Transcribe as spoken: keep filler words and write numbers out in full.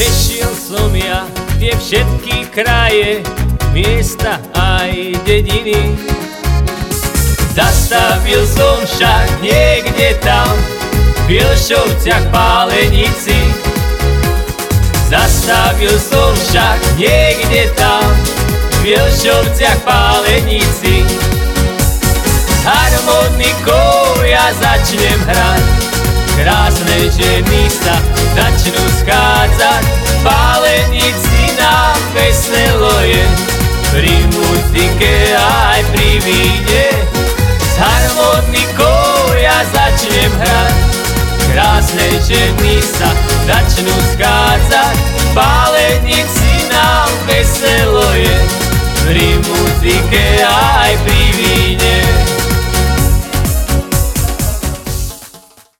Prešiel som ja tie všetky kraje, miesta aj dediny. Zastavil som však niekde tam, v Ilšovciach Pálenici. Zastavil som však niekde tam, v Ilšovciach Pálenici. S harmonikou ja začnem hrať, krásne ženy sa začnú schádzať. V Pálenici nám veselo je, pri muzike aj pri víne. S harmonikou ja začnem hrať, krásne ženy sa začnú schádzať. V Pálenici nám veselo je, pri muzike aj pri víne.